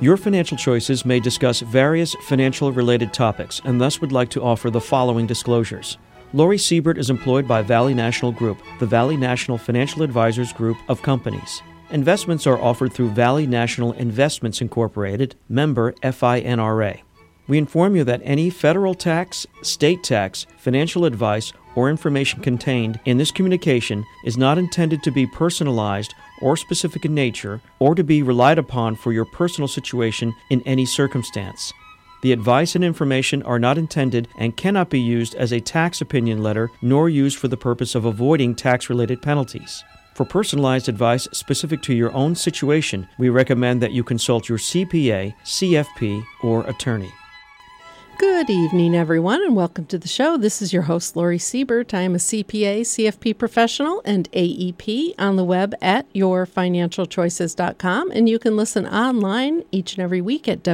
Your Financial Choices may discuss various financial-related topics and thus would like to offer the following disclosures. Laurie Siebert is employed by Valley National Group, the Valley National Financial Advisors Group of companies. Investments are offered through Valley National Investments Incorporated, member FINRA. We inform you that any federal tax, state tax, financial advice, or information contained in this communication is not intended to be personalized or specific in nature or to be relied upon for your personal situation in any circumstance. The advice and information are not intended and cannot be used as a tax opinion letter nor used for the purpose of avoiding tax-related penalties. For personalized advice specific to your own situation, we recommend that you consult your CPA, CFP, or attorney. Good evening, everyone, and welcome to the show. This is your host, Laurie Siebert. I am a CPA, CFP professional, and AEP on the web at yourfinancialchoices.com, and you can listen online each and every week at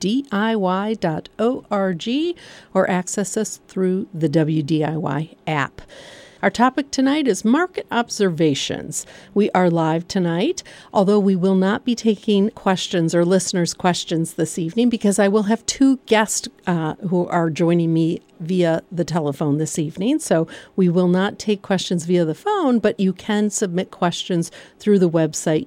wdiy.org or access us through the WDIY app. Our topic tonight is market observations. We are live tonight, although we will not be taking questions or listeners' questions this evening because I will have two guests who are joining me via the telephone this evening. So we will not take questions via the phone, but you can submit questions through the website,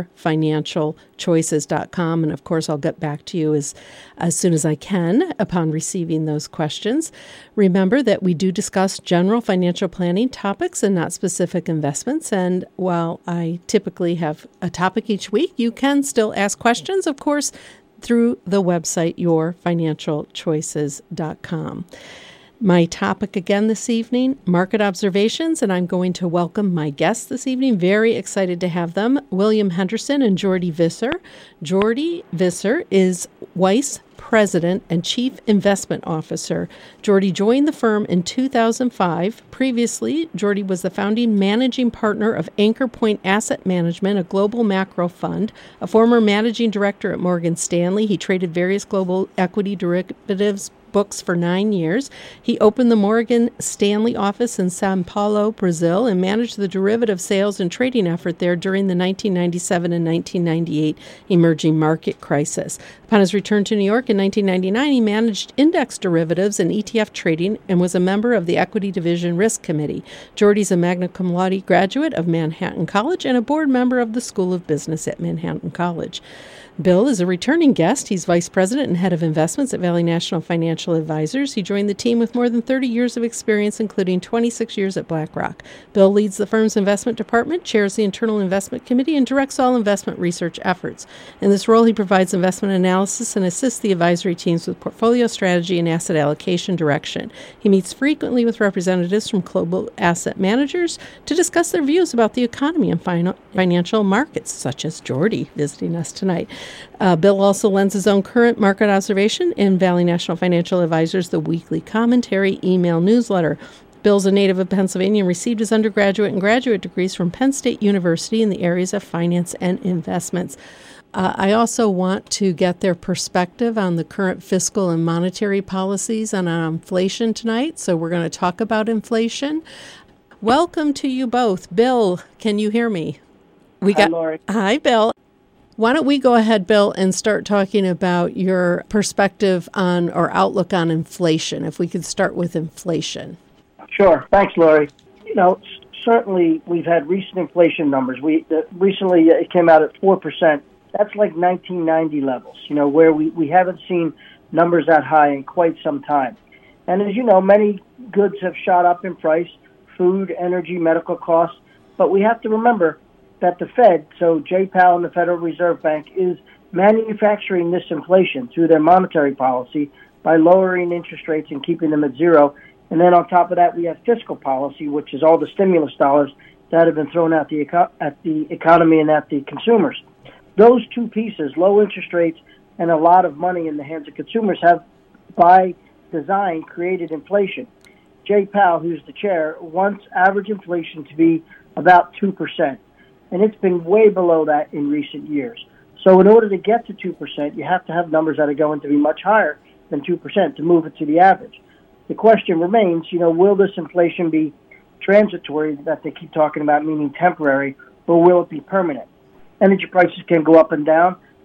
yourfinancialchoices.com. And of course, I'll get back to you as soon as I can upon receiving those questions. Remember that we do discuss general financial planning topics and not specific investments. And while I typically have a topic each week, you can still ask questions, of course, through the website, yourfinancialchoices.com. My topic again this evening, market observations, and I'm going to welcome my guests this evening. Very excited to have them, William Henderson and Jordy Visser. Jordy Visser is Weiss President and Chief Investment Officer. Jordy joined the firm in 2005. Previously, Jordy was the founding managing partner of Anchor Point Asset Management, a global macro fund, a former managing director at Morgan Stanley. He traded various global equity derivatives books for 9 years. He opened the Morgan Stanley office in Sao Paulo, Brazil, and managed the derivative sales and trading effort there during the 1997 and 1998 emerging market crisis. Upon his return to New York in 1999, he managed index derivatives and ETF trading and was a member of the Equity Division Risk Committee. Jordy's a magna cum laude graduate of Manhattan College and a board member of the School of Business at Manhattan College. Bill is a returning guest. He's Vice President and Head of Investments at Valley National Financial Advisors. He joined the team with more than 30 years of experience, including 26 years at BlackRock. Bill leads the firm's investment department, chairs the Internal Investment Committee, and directs all investment research efforts. In this role, he provides investment analysis and assists the advisory teams with portfolio strategy and asset allocation direction. He meets frequently with representatives from global asset managers to discuss their views about the economy and financial markets, such as Jordy visiting us tonight. Bill also lends his own current market observation in Valley National Financial Advisors, the weekly commentary email newsletter. Bill's a native of Pennsylvania and received his undergraduate and graduate degrees from Penn State University in the areas of finance and investments. I also want to get their perspective on the current fiscal and monetary policies and on inflation tonight, so we're going to talk about inflation. Welcome to you both. Bill, can you hear me? Hi, Laurie. Hi, Bill. Why don't we go ahead, Bill, and start talking about your perspective on or outlook on inflation, if we could start with inflation. Sure. Thanks, Laurie. Certainly we've had recent inflation numbers. Recently it came out at 4%. That's like 1990 levels, where we haven't seen numbers that high in quite some time. And as you know, many goods have shot up in price, food, energy, medical costs. But we have to remember that the Fed, so Jay Powell and the Federal Reserve Bank, is manufacturing this inflation through their monetary policy by lowering interest rates and keeping them at zero. And then on top of that, we have fiscal policy, which is all the stimulus dollars that have been thrown at the economy and at the consumers. Those two pieces, low interest rates and a lot of money in the hands of consumers, have, by design, created inflation. Jay Powell, who's the chair, wants average inflation to be about 2%. And it's been way below that in recent years. So in order to get to 2%, you have to have numbers that are going to be much higher than 2% to move it to the average. The question remains, will this inflation be transitory, that they keep talking about, meaning temporary, or will it be permanent? Energy prices can go up and down.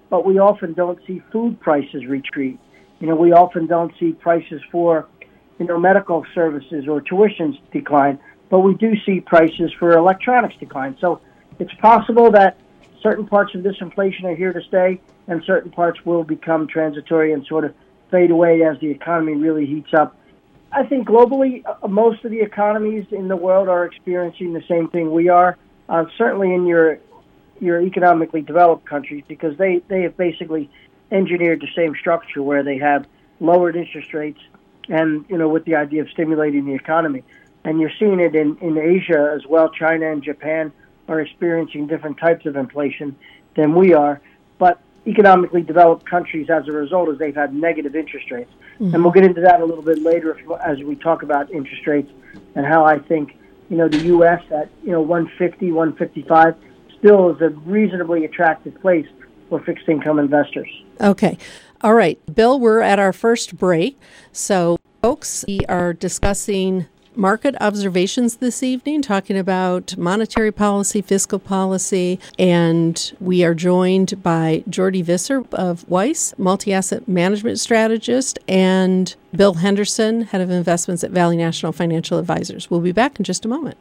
but we often don't see food prices retreat. We often don't see prices for, medical services or tuitions decline, but we do see prices for electronics decline. So it's possible that certain parts of this inflation are here to stay, and certain parts will become transitory and sort of fade away as the economy really heats up. I think globally, most of the economies in the world are experiencing the same thing we are. Certainly in your economically developed countries, because they have basically engineered the same structure where they have lowered interest rates and, with the idea of stimulating the economy. And you're seeing it in Asia as well. China and Japan are experiencing different types of inflation than we are. But economically developed countries, as a result, is they've had negative interest rates. Mm-hmm. And we'll get into that a little bit later as we talk about interest rates and how I think, the U.S. at, 150, 155 still is a reasonably attractive place for fixed income investors. Okay. All right. Bill, we're at our first break. So, folks, we are discussing market observations this evening, talking about monetary policy, fiscal policy, and we are joined by Jordy Visser of Weiss, multi-asset management strategist, and Bill Henderson, head of investments at Valley National Financial Advisors. We'll be back in just a moment.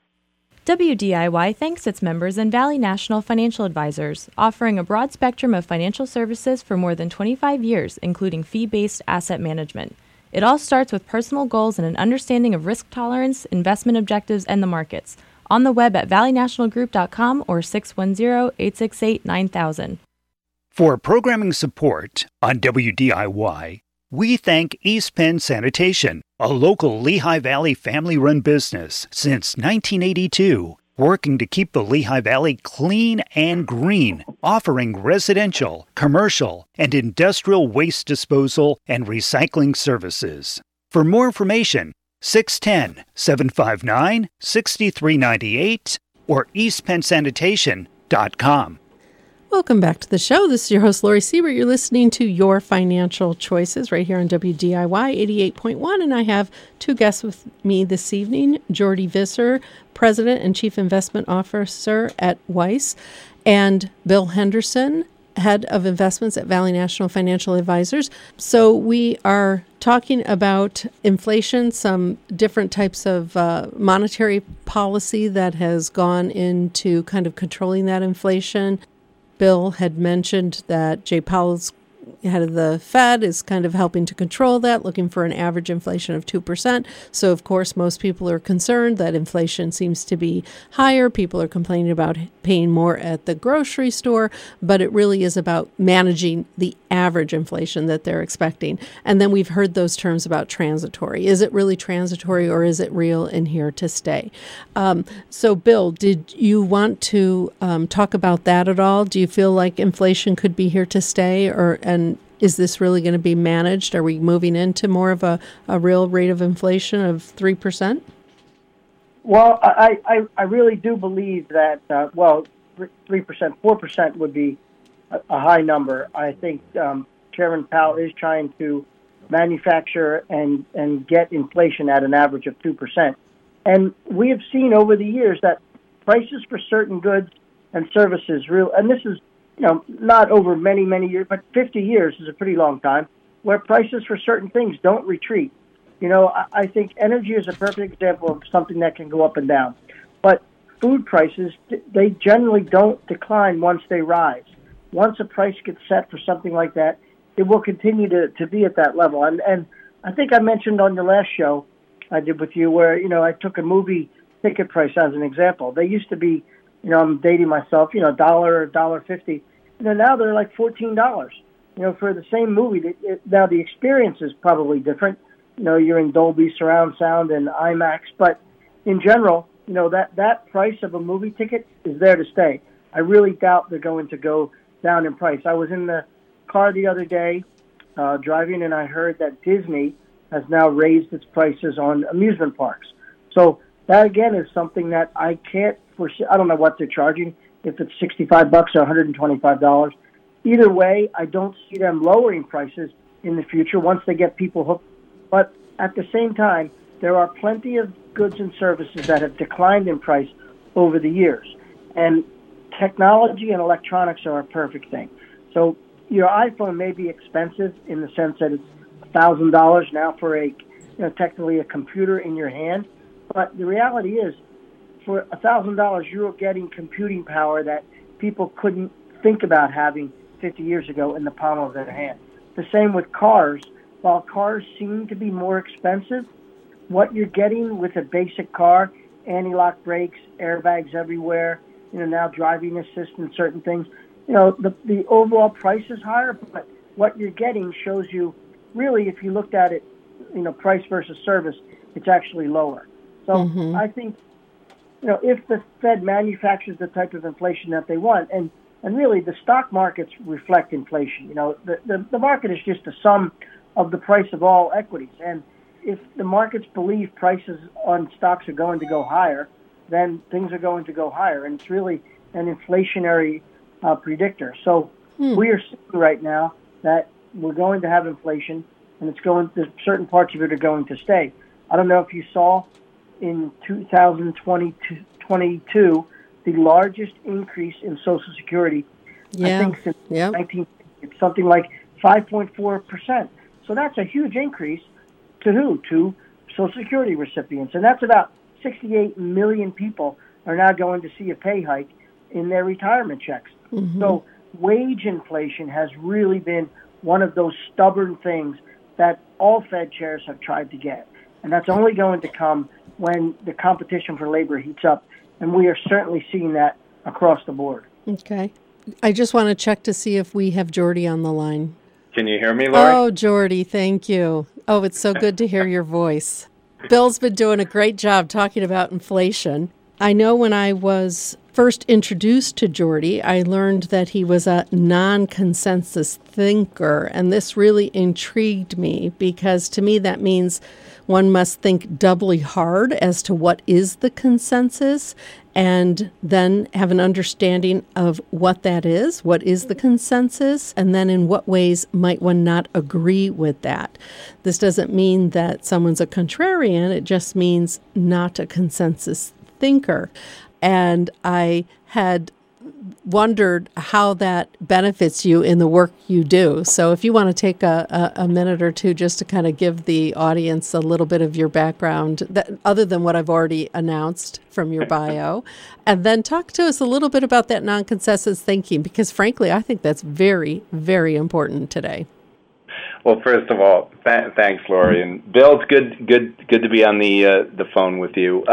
WDIY thanks its members and Valley National Financial Advisors, offering a broad spectrum of financial services for more than 25 years, including fee-based asset management. It all starts with personal goals and an understanding of risk tolerance, investment objectives, and the markets. On the web at valleynationalgroup.com or 610-868-9000. For programming support on WDIY, we thank East Penn Sanitation, a local Lehigh Valley family-run business since 1982, working to keep the Lehigh Valley clean and green, offering residential, commercial, and industrial waste disposal and recycling services. For more information, 610-759-6398 or eastpennsanitation.com. Welcome back to the show. This is your host, Lori Siebert. You're listening to Your Financial Choices right here on WDIY 88.1, and I have two guests with me this evening, Jordy Visser, President and Chief Investment Officer at Weiss, and Bill Henderson, Head of Investments at Valley National Financial Advisors. So we are talking about inflation, some different types of monetary policy that has gone into kind of controlling that inflation. Bill had mentioned that Jay Powell's head of the Fed is kind of helping to control that, looking for an average inflation of 2%. So, of course, most people are concerned that inflation seems to be higher. People are complaining about paying more at the grocery store, but it really is about managing the average inflation that they're expecting. And then we've heard those terms about transitory. Is it really transitory or is it real and here to stay? So, Bill, did you want to talk about that at all? Do you feel like inflation could be here to stay, and is this really going to be managed? Are we moving into more of a real rate of inflation of 3%? Well, I really do believe that, 3%, 4% would be a high number. I think Chairman Powell is trying to manufacture and get inflation at an average of 2%. And we have seen over the years that prices for certain goods and services, and this is not over many, many years, but 50 years is a pretty long time, where prices for certain things don't retreat. I think energy is a perfect example of something that can go up and down. But food prices, they generally don't decline once they rise. Once a price gets set for something like that, it will continue to be at that level. And I think I mentioned on the last show I did with you where, I took a movie ticket price as an example. They used to be, I'm dating myself, $1 or $1.50. Now they're like $14, for the same movie. Now the experience is probably different. You're in Dolby surround sound and IMAX, but in general, that price of a movie ticket is there to stay. I really doubt they're going to go down in price. I was in the car the other day driving, and I heard that Disney has now raised its prices on amusement parks. So that, again, is something that I can't foresee. I don't know what they're charging, if it's $65 or $125. Either way, I don't see them lowering prices in the future once they get people hooked. But at the same time, there are plenty of goods and services that have declined in price over the years. And technology and electronics are a perfect thing. So your iPhone may be expensive in the sense that it's $1,000 now for technically a computer in your hand. But the reality is, for $1,000, you're getting computing power that people couldn't think about having 50 years ago in the palm of their hand. The same with cars. While cars seem to be more expensive, what you're getting with a basic car, anti-lock brakes, airbags everywhere, now driving assist and certain things, the overall price is higher, but what you're getting shows you, really, if you looked at it, price versus service, it's actually lower. So I think, if the Fed manufactures the type of inflation that they want, and really the stock markets reflect inflation. The market is just a sum of the price of all equities. And if the markets believe prices on stocks are going to go higher, then things are going to go higher. And it's really an inflationary predictor. So we are seeing right now that we're going to have inflation, and certain parts of it are going to stay. I don't know if you saw in 2022 the largest increase in Social Security, I think, since 19. It's something like 5.4%. So that's a huge increase to who? To Social Security recipients. And that's about 68 million people are now going to see a pay hike in their retirement checks. So wage inflation has really been one of those stubborn things that all Fed chairs have tried to get. And that's only going to come when the competition for labor heats up. And we are certainly seeing that across the board. Okay. I just want to check to see if we have Jordy on the line. Can you hear me, Lori? Oh, Jordy, thank you. Oh, it's so good to hear your voice. Bill's been doing a great job talking about inflation. I know when I was first introduced to Jordy, I learned that he was a non-consensus thinker, and this really intrigued me because to me that means one must think doubly hard as to what is the consensus and then have an understanding of what that is, what is the consensus, and then in what ways might one not agree with that. This doesn't mean that someone's a contrarian, it just means not a consensus thinker. And I had wondered how that benefits you in the work you do. So if you want to take a minute or two just to kind of give the audience a little bit of your background, other than what I've already announced from your bio, and then talk to us a little bit about that non-consensus thinking, because frankly, I think that's very, very important today. Well, first of all, thanks, Lori. And Bill, it's good to be on the phone with you.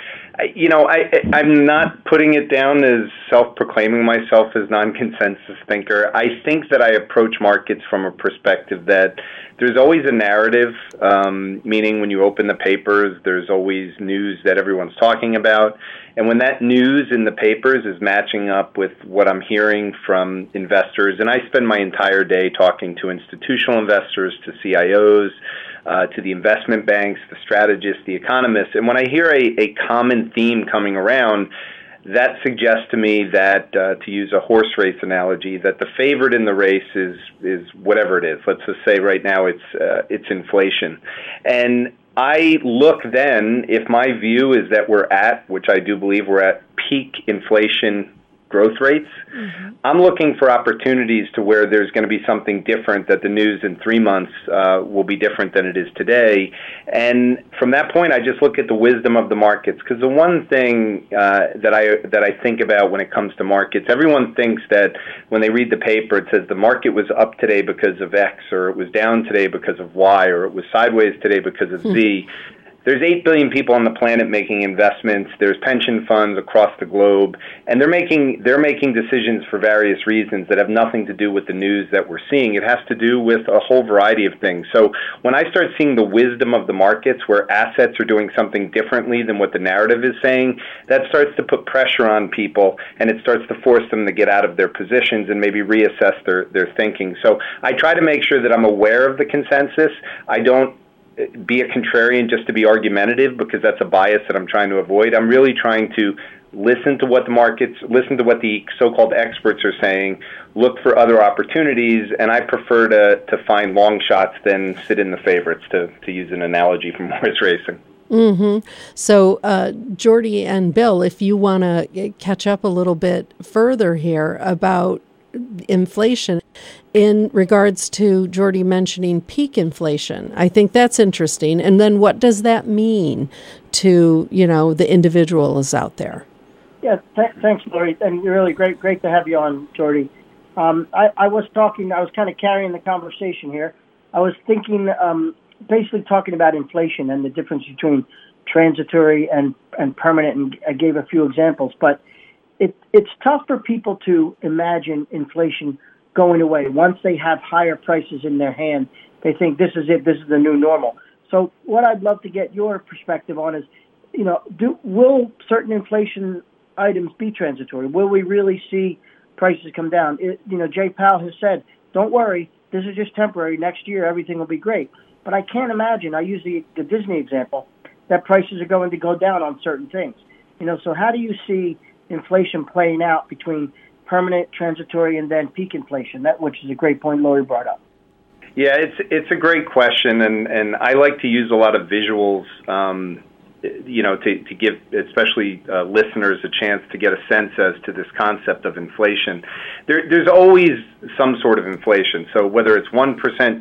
I'm not putting it down as self-proclaiming myself as non-consensus thinker. I think that I approach markets from a perspective that there's always a narrative, meaning when you open the papers, there's always news that everyone's talking about. And when that news in the papers is matching up with what I'm hearing from investors, and I spend my entire day talking to institutional investors, to CIOs, to the investment banks, the strategists, the economists, and when I hear a common theme coming around, that suggests to me that, to use a horse race analogy, that the favorite in the race is whatever it is. Let's just say right now it's inflation. And I look then, if my view is that we're at, which I do believe we're at, peak inflation growth rates, I'm looking for opportunities to where there's going to be something different, that the news in 3 months will be different than it is today. And from that point, I just look at the wisdom of the markets, because the one thing that I think about when it comes to markets, everyone thinks that when they read the paper, it says the market was up today because of X, or it was down today because of Y, or it was sideways today because of Z. There's 8 billion people on the planet making investments. There's pension funds across the globe, and they're making decisions for various reasons that have nothing to do with the news that we're seeing. It has to do with a whole variety of things. So when I start seeing the wisdom of the markets, where assets are doing something differently than what the narrative is saying, that starts to put pressure on people, and it starts to force them to get out of their positions and maybe reassess their thinking. So I try to make sure that I'm aware of the consensus. I don't be a contrarian just to be argumentative, because that's a bias that I'm trying to avoid. I'm really trying to listen to what the so-called experts are saying, look for other opportunities, and I prefer to find long shots than sit in the favorites, to use an analogy from horse racing. So, Jordy and Bill, if you want to catch up a little bit further here about inflation in regards to Jordy mentioning peak inflation. I think that's interesting. And then what does that mean to, the individuals out there? Yeah, thanks, Lori. And really great to have you on, Jordy. I was kind of carrying the conversation here. I was thinking, basically talking about inflation and the difference between transitory and permanent, and I gave a few examples, but it's tough for people to imagine inflation going away. Once they have higher prices in their hand, they think this is it, this is the new normal. So what I'd love to get your perspective on is, will certain inflation items be transitory? Will we really see prices come down? Jay Powell has said, don't worry, this is just temporary. Next year, everything will be great. But I can't imagine, I use the Disney example, that prices are going to go down on certain things. So how do you see inflation playing out between permanent, transitory, and then peak inflation? Which is a great point Lori brought up. Yeah, it's a great question, and I like to use a lot of visuals, to give especially listeners a chance to get a sense as to this concept of inflation. There's always some sort of inflation. So whether it's 1%, 2%,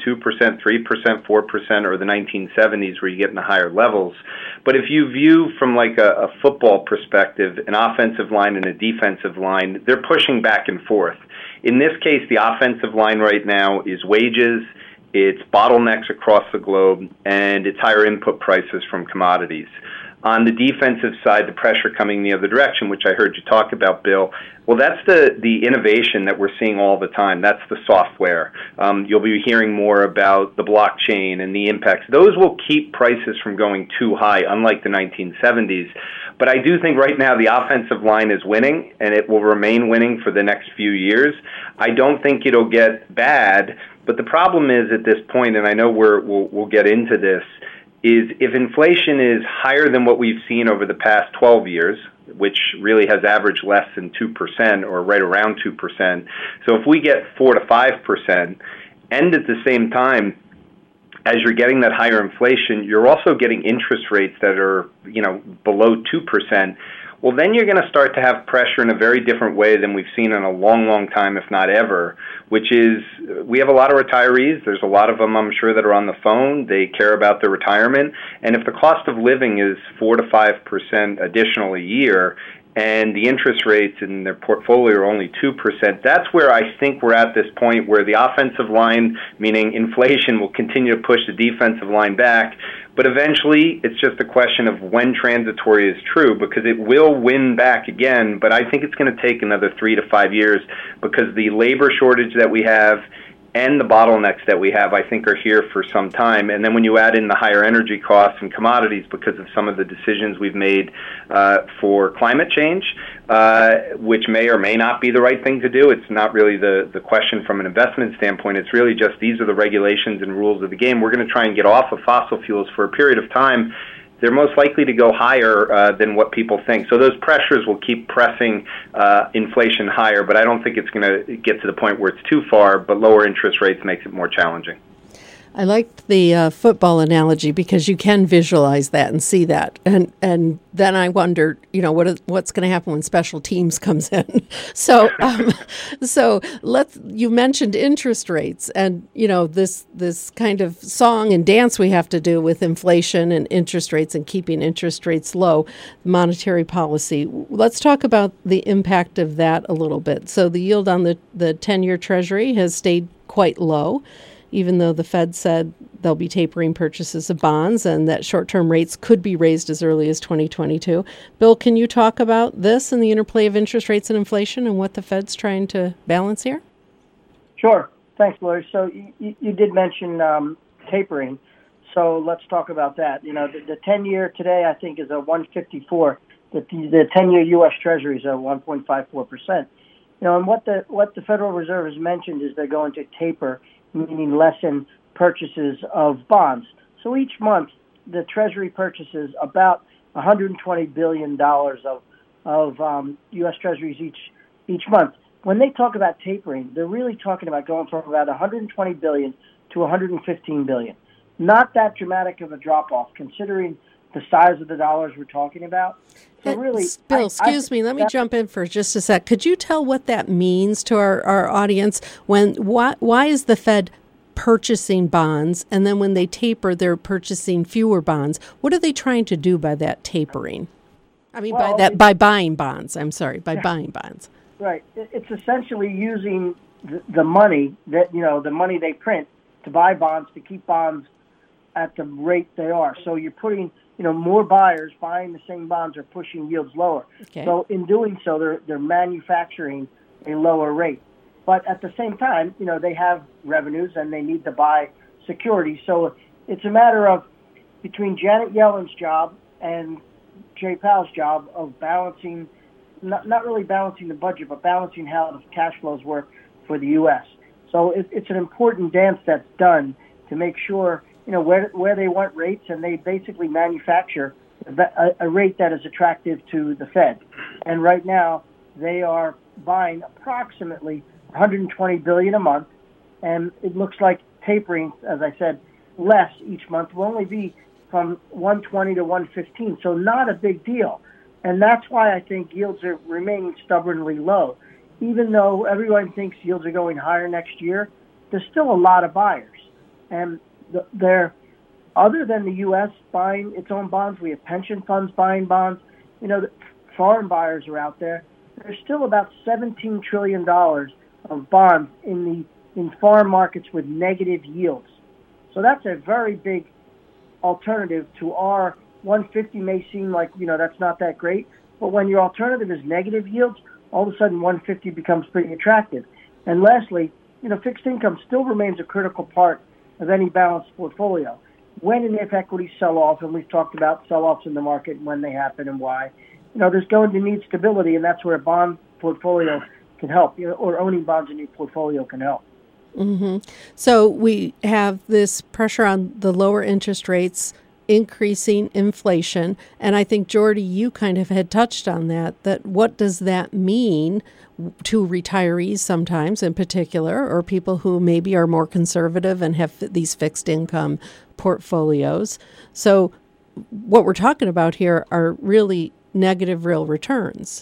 3%, 4%, or the 1970s where you get in the higher levels. But if you view from like a football perspective, an offensive line and a defensive line, they're pushing back and forth. In this case, the offensive line right now is wages, it's bottlenecks across the globe, and it's higher input prices from commodities. On the defensive side, the pressure coming the other direction, which I heard you talk about, Bill, well, that's the innovation that we're seeing all the time. That's the software. You'll be hearing more about the blockchain and the impacts. Those will keep prices from going too high, unlike the 1970s. But I do think right now the offensive line is winning, and it will remain winning for the next few years. I don't think it'll get bad, but the problem is at this point, and I know we'll get into this, is if inflation is higher than what we've seen over the past 12 years, which really has averaged less than 2% or right around 2%. So if we get 4 to 5%, and at the same time, as you're getting that higher inflation, you're also getting interest rates that are, below 2%. Well, then you're going to start to have pressure in a very different way than we've seen in a long, long time, if not ever, which is we have a lot of retirees. There's a lot of them, I'm sure, that are on the phone. They care about their retirement. And if the cost of living is 4 to 5% additional a year, and the interest rates in their portfolio are only 2%, that's where I think we're at this point where the offensive line, meaning inflation, will continue to push the defensive line back. But eventually, it's just a question of when transitory is true, because it will win back again. But I think it's going to take another 3 to 5 years, because the labor shortage that we have and the bottlenecks that we have, I think, are here for some time. And then when you add in the higher energy costs and commodities because of some of the decisions we've made for climate change, which may or may not be the right thing to do, it's not really the question from an investment standpoint. It's really just these are the regulations and rules of the game. We're going to try and get off of fossil fuels for a period of time. They're most likely to go higher than what people think. So those pressures will keep pressing inflation higher, but I don't think it's going to get to the point where it's too far, but lower interest rates makes it more challenging. I liked the football analogy because you can visualize that and see that. And then I wondered, what's going to happen when special teams comes in. So you mentioned interest rates and, this kind of song and dance we have to do with inflation and interest rates and keeping interest rates low, monetary policy. Let's talk about the impact of that a little bit. So the yield on the 10-year Treasury has stayed quite low, even though the Fed said they'll be tapering purchases of bonds and that short-term rates could be raised as early as 2022. Bill, can you talk about this and the interplay of interest rates and inflation and what the Fed's trying to balance here? Sure. Thanks, Lori. So you did mention tapering, so let's talk about that. The 10-year today, I think, is a 154. The 10-year U.S. Treasury is a 1.54%. And what the Federal Reserve has mentioned is they're going to taper, meaning lessen purchases of bonds. So each month, the Treasury purchases about $120 billion of U.S. Treasuries each month. When they talk about tapering, they're really talking about going from about $120 billion to $115 billion. Not that dramatic of a drop-off, considering the size of the dollars we're talking about. So really, Bill, excuse me, let me jump in for just a sec. Could you tell what that means to our audience? Why is the Fed purchasing bonds, and then when they taper, they're purchasing fewer bonds? What are they trying to do by that tapering? I mean, by buying bonds. I'm sorry, by buying bonds. Right. It's essentially using the money that, the money they print to buy bonds, to keep bonds at the rate they are. So you're putting, more buyers buying the same bonds are pushing yields lower. Okay. So in doing so, they're manufacturing a lower rate. But at the same time, they have revenues and they need to buy securities. So it's a matter of between Janet Yellen's job and Jay Powell's job of balancing, not really balancing the budget, but balancing how the cash flows work for the U.S. So it's an important dance that's done to make sure, where they want rates, and they basically manufacture a rate that is attractive to the Fed. And right now, they are buying approximately $120 billion a month, and it looks like tapering, as I said, less each month will only be from 120 to 115, so not a big deal. And that's why I think yields are remaining stubbornly low. Even though everyone thinks yields are going higher next year, there's still a lot of buyers. And they're, other than the U.S. buying its own bonds, we have pension funds buying bonds. Foreign buyers are out there. There's still about $17 trillion of bonds in foreign markets with negative yields. So that's a very big alternative to our 150 may seem like, that's not that great. But when your alternative is negative yields, all of a sudden 150 becomes pretty attractive. And lastly, fixed income still remains a critical part of any balanced portfolio. When and if equities sell off, and we've talked about sell-offs in the market and when they happen and why, there's going to need stability, and that's where a bond portfolio can help, or owning bonds in your portfolio can help. Mm-hmm. So we have this pressure on the lower interest rates, increasing inflation, and I think, Jordy, you kind of had touched on that what does that mean to retirees sometimes in particular, or people who maybe are more conservative and have these fixed income portfolios? So what we're talking about here are really negative real returns.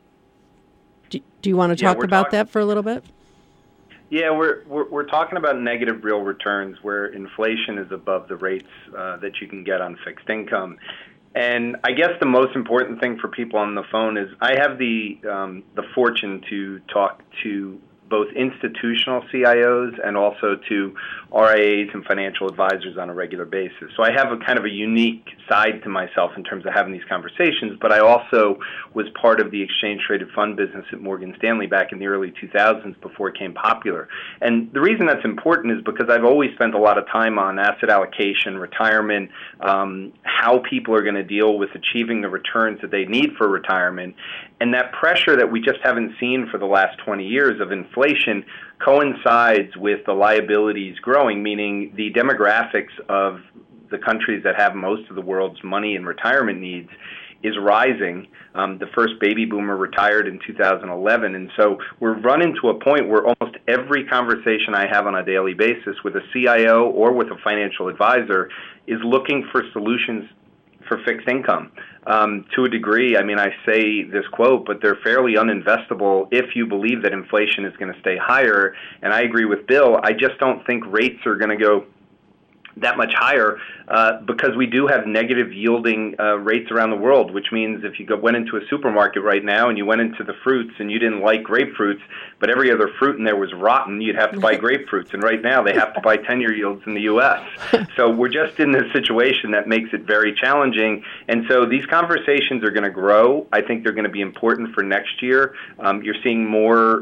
Do you want to talk about that for a little bit? Yeah, we're talking about negative real returns where inflation is above the rates that you can get on fixed income. And I guess the most important thing for people on the phone is I have the fortune to talk to both institutional CIOs and also to RIAs and financial advisors on a regular basis. So I have a kind of a unique side to myself in terms of having these conversations, but I also was part of the exchange-traded fund business at Morgan Stanley back in the early 2000s before it became popular. And the reason that's important is because I've always spent a lot of time on asset allocation, retirement, how people are going to deal with achieving the returns that they need for retirement. And that pressure that we just haven't seen for the last 20 years of inflation coincides with the liabilities growing, meaning the demographics of the countries that have most of the world's money and retirement needs is rising. The first baby boomer retired in 2011, and so we're running to a point where almost every conversation I have on a daily basis with a CIO or with a financial advisor is looking for solutions for fixed income. To a degree, I say this quote, but they're fairly uninvestable if you believe that inflation is going to stay higher. And I agree with Bill. I just don't think rates are going to go that much higher because we do have negative yielding rates around the world, which means if you went into a supermarket right now and you went into the fruits and you didn't like grapefruits, but every other fruit in there was rotten, you'd have to buy grapefruits. And right now they have to buy 10-year yields in the U.S. So we're just in this situation that makes it very challenging. And so these conversations are going to grow. I think they're going to be important for next year. You're seeing more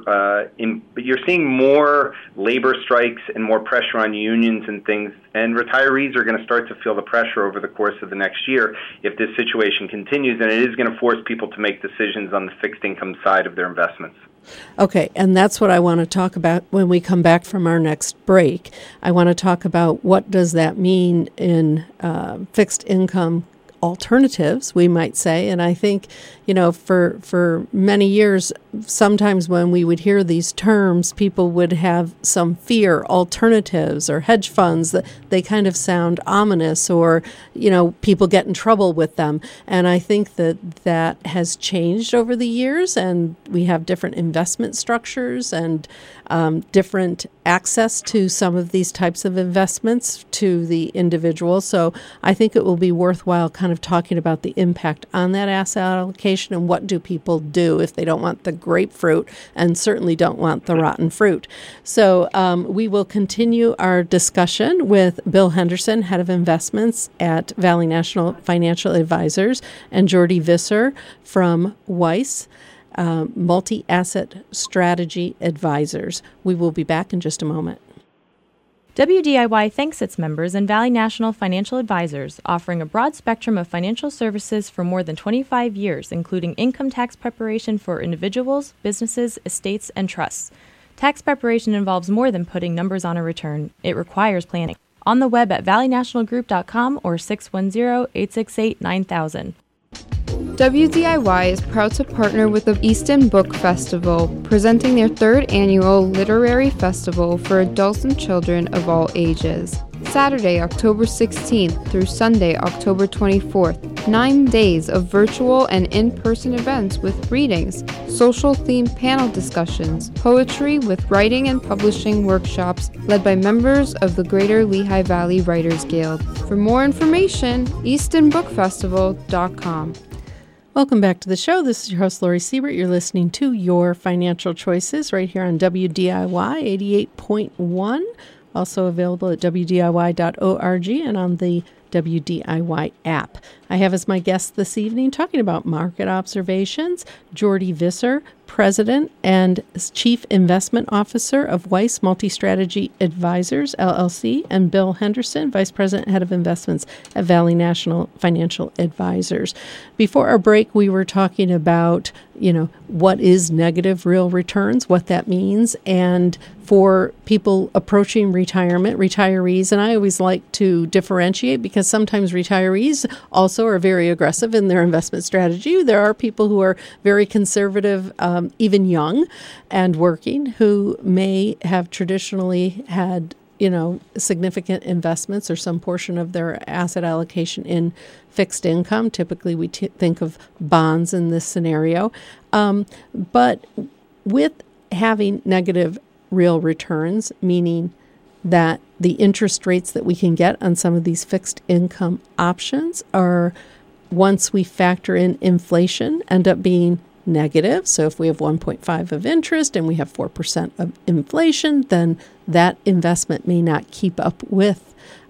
labor strikes and more pressure on unions and things, and retirees are going to start to feel the pressure over the course of the next year if this situation continues, and it is going to force people to make decisions on the fixed income side of their investments. Okay, and that's what I want to talk about when we come back from our next break. I want to talk about what does that mean in fixed income alternatives, we might say. And I think, for many years, sometimes when we would hear these terms, people would have some fear, alternatives or hedge funds, that they kind of sound ominous, or, people get in trouble with them. And I think that has changed over the years, and we have different investment structures and different access to some of these types of investments to the individual. So I think it will be worthwhile kind of talking about the impact on that asset allocation and what do people do if they don't want the grapefruit and certainly don't want the rotten fruit. So we will continue our discussion with Bill Henderson, Head of Investments at Valley National Financial Advisors, and Jordy Visser from Weiss Multi-Asset Strategy Advisors. We will be back in just a moment. WDIY thanks its members and Valley National Financial Advisors, offering a broad spectrum of financial services for more than 25 years, including income tax preparation for individuals, businesses, estates, and trusts. Tax preparation involves more than putting numbers on a return. It requires planning. On the web at valleynationalgroup.com or 610-868-9000. WDIY is proud to partner with the Easton Book Festival, presenting their third annual literary festival for adults and children of all ages. Saturday, October 16th through Sunday, October 24th, 9 days of virtual and in-person events with readings, social-themed panel discussions, poetry with writing and publishing workshops led by members of the Greater Lehigh Valley Writers Guild. For more information, eastonbookfestival.com. Welcome back to the show. This is your host, Lori Siebert. You're listening to Your Financial Choices right here on WDIY 88.1. Also available at WDIY.org and on the WDIY app. I have as my guest this evening, talking about market observations, Jordy Visser, President and Chief Investment Officer of Weiss Multi-Strategy Advisors, LLC, and Bill Henderson, Vice President, Head of Investments at Valley National Financial Advisors. Before our break, we were talking about, what is negative real returns, what that means, and for people approaching retirement, retirees, and I always like to differentiate because sometimes retirees also are very aggressive in their investment strategy. There are people who are very conservative, even young and working, who may have traditionally had significant investments or some portion of their asset allocation in fixed income. Typically, we think of bonds in this scenario. But with having negative real returns, meaning that the interest rates that we can get on some of these fixed income options are, once we factor in inflation, end up being negative. So if we have 1.5 of interest and we have 4% of inflation, then that investment may not keep up with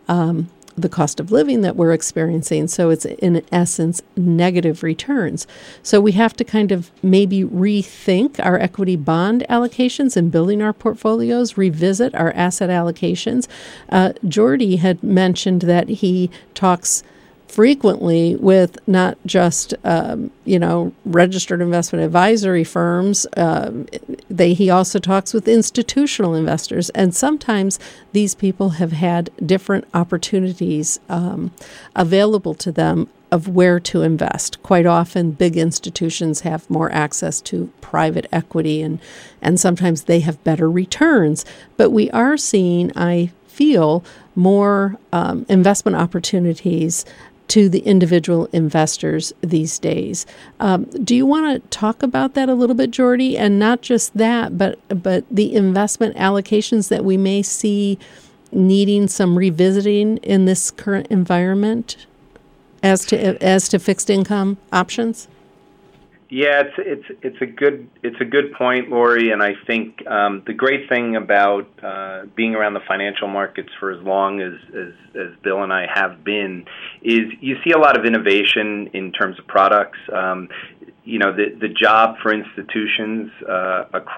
the cost of living that we're experiencing. So it's, in essence, negative returns. So we have to kind of maybe rethink our equity bond allocations and building our portfolios, revisit our asset allocations. Jordy had mentioned that he talks frequently with not just registered investment advisory firms. He also talks with institutional investors, and sometimes these people have had different opportunities available to them of where to invest. Quite often, big institutions have more access to private equity, and sometimes they have better returns. But we are seeing, I feel, more investment opportunities to the individual investors these days. Do you want to talk about that a little bit, Jordy? And not just that, but the investment allocations that we may see needing some revisiting in this current environment as to fixed income options? Yeah, it's a good point, Lori, and I think the great thing about being around the financial markets for as long as Bill and I have been is you see a lot of innovation in terms of products. The job for institutions across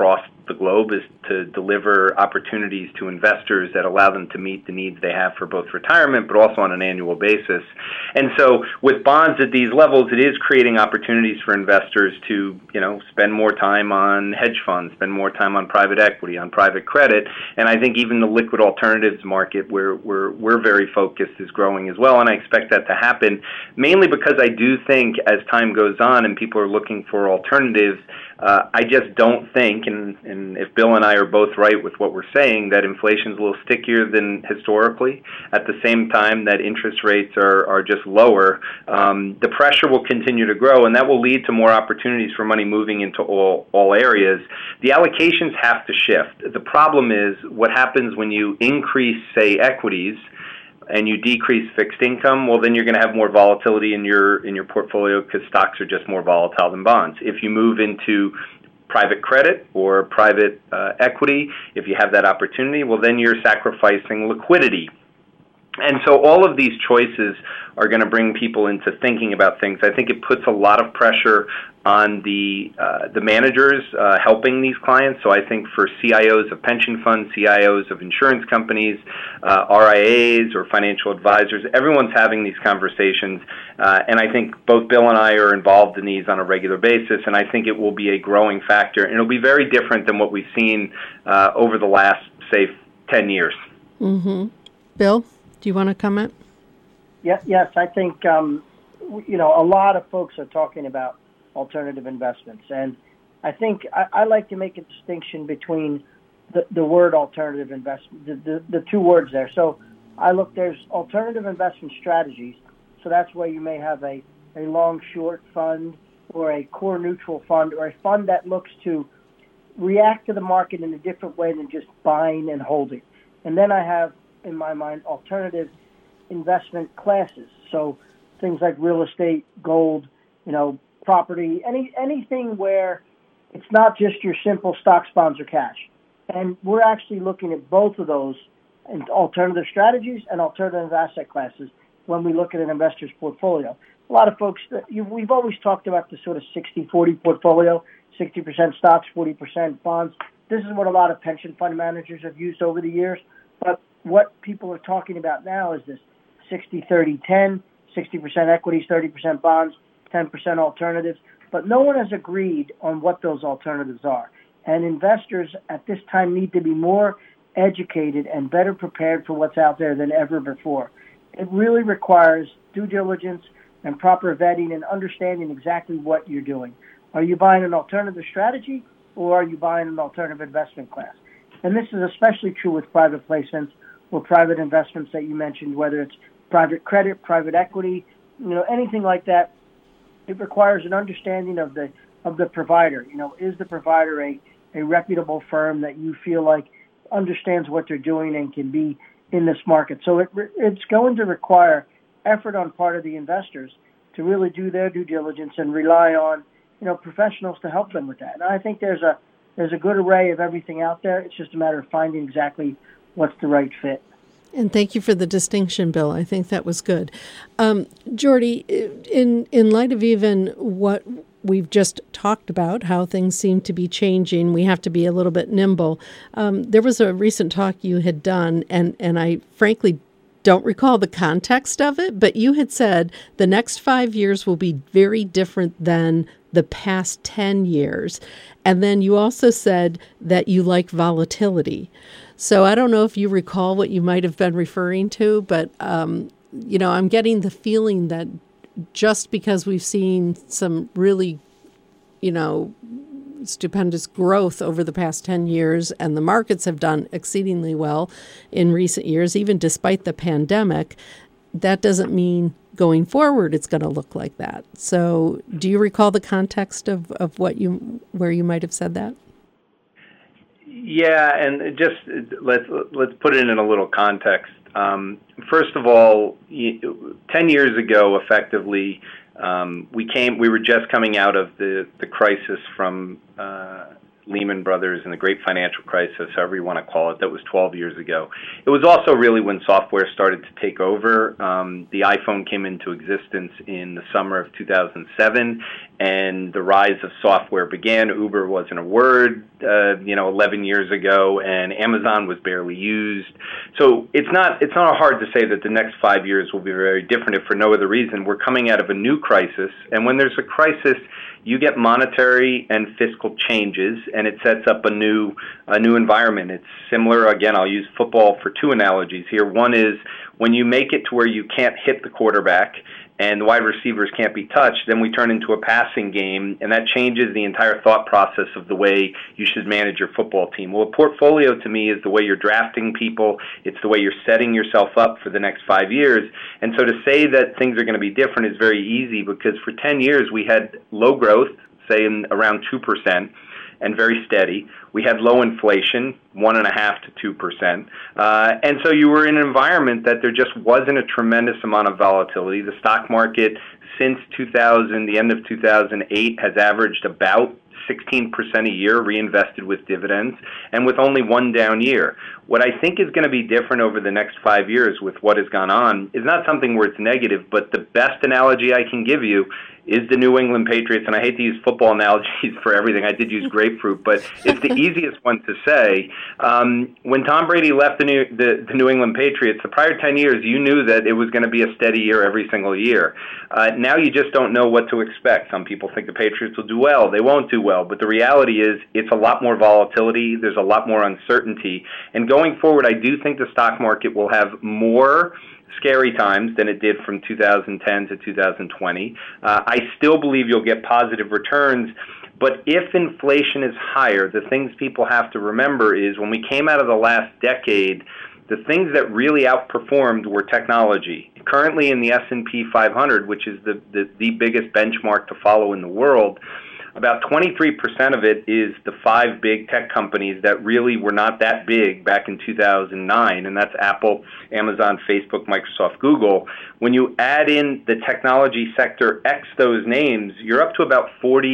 the globe is to deliver opportunities to investors that allow them to meet the needs they have for both retirement, but also on an annual basis. And so with bonds at these levels, it is creating opportunities for investors to, spend more time on hedge funds, spend more time on private equity, on private credit. And I think even the liquid alternatives market, where we're very focused, is growing as well. And I expect that to happen, mainly because I do think as time goes on and people are looking for alternatives, I just don't think, and if Bill and I are both right with what we're saying, that inflation is a little stickier than historically. At the same time that interest rates are just lower, the pressure will continue to grow, and that will lead to more opportunities for money moving into all areas. The allocations have to shift. The problem is what happens when you increase, say, equities, and you decrease fixed income, well, then you're going to have more volatility in your portfolio because stocks are just more volatile than bonds. If you move into private credit or private equity, if you have that opportunity, well, then you're sacrificing liquidity. And so all of these choices are going to bring people into thinking about things. I think it puts a lot of pressure on the managers helping these clients. So I think for CIOs of pension funds, CIOs of insurance companies, RIAs or financial advisors, everyone's having these conversations. And I think both Bill and I are involved in these on a regular basis, and I think it will be a growing factor. And it'll be very different than what we've seen over the last, say, 10 years. Mm-hmm. Bill, do you want to comment? Yes, I think, a lot of folks are talking about alternative investments. And I think I like to make a distinction between the word alternative investment, the two words there. So there's alternative investment strategies. So that's where you may have a long-short fund or a core neutral fund or a fund that looks to react to the market in a different way than just buying and holding. And then I have, in my mind, alternative investment classes. So things like real estate, gold, property, anything where it's not just your simple stocks, bonds, or cash. And we're actually looking at both of those in alternative strategies and alternative asset classes when we look at an investor's portfolio. A lot of folks, we've always talked about the sort of 60-40 portfolio, 60% stocks, 40% bonds. This is what a lot of pension fund managers have used over the years. But what people are talking about now is this 60-30-10, 60% equities, 30% bonds, 10% alternatives. But no one has agreed on what those alternatives are. And investors at this time need to be more educated and better prepared for what's out there than ever before. It really requires due diligence and proper vetting and understanding exactly what you're doing. Are you buying an alternative strategy or are you buying an alternative investment class? And this is especially true with private placements or private investments that you mentioned, whether it's private credit, private equity, anything like that. It requires an understanding of the provider. Is the provider a reputable firm that you feel like understands what they're doing and can be in this market? So it's going to require effort on part of the investors to really do their due diligence and rely on professionals to help them with that. And I think there's a good array of everything out there. It's just a matter of finding exactly what's the right fit. And thank you for the distinction, Bill. I think that was good. Jordy, in light of even what we've just talked about, how things seem to be changing, we have to be a little bit nimble. There was a recent talk you had done, and I frankly don't recall the context of it, but you had said the next 5 years will be very different than the past 10 years. And then you also said that you like volatility. So I don't know if you recall what you might have been referring to, but, I'm getting the feeling that just because we've seen some really, stupendous growth over the past 10 years and the markets have done exceedingly well in recent years, even despite the pandemic, that doesn't mean going forward it's going to look like that. So do you recall the context of where you might have said that? Yeah, and just let's put it in a little context. First of all, 10 years ago, effectively, we were just coming out of the crisis from Lehman Brothers and the Great Financial Crisis, however you want to call it. That was 12 years ago. It was also really when software started to take over. The iPhone came into existence in the summer of 2007, and the rise of software began. Uber wasn't a word, 11 years ago, and Amazon was barely used. So it's not hard to say that the next 5 years will be very different if for no other reason. We're coming out of a new crisis, and when there's a crisis, you get monetary and fiscal changes, and it sets up a new environment. It's similar, again, I'll use football for two analogies here. One is when you make it to where you can't hit the quarterback and the wide receivers can't be touched, then we turn into a passing game, and that changes the entire thought process of the way you should manage your football team. Well, a portfolio to me is the way you're drafting people. It's the way you're setting yourself up for the next 5 years. And so to say that things are going to be different is very easy, because for 10 years we had low growth, say in around 2%, and very steady. We had low inflation, 1.5% to 2%. And so you were in an environment that there just wasn't a tremendous amount of volatility. The stock market since the end of 2008 has averaged about 16% a year reinvested with dividends, and with only one down year. What I think is going to be different over the next 5 years with what has gone on is not something where it's negative, but the best analogy I can give you is the New England Patriots, and I hate to use football analogies for everything. I did use grapefruit, but it's the easiest one to say. When Tom Brady left the New England Patriots, the prior 10 years, you knew that it was going to be a steady year every single year. Now you just don't know what to expect. Some people think the Patriots will do well. They won't do well. But the reality is it's a lot more volatility. There's a lot more uncertainty. And going forward, I do think the stock market will have more scary times than it did from 2010 to 2020. I still believe you'll get positive returns, but if inflation is higher, the things people have to remember is when we came out of the last decade, the things that really outperformed were technology. Currently in the S&P 500, which is the biggest benchmark to follow in the world, about 23% of it is the 5 big tech companies that really were not that big back in 2009, and that's Apple, Amazon, Facebook, Microsoft, Google. When you add in the technology sector X those names, you're up to about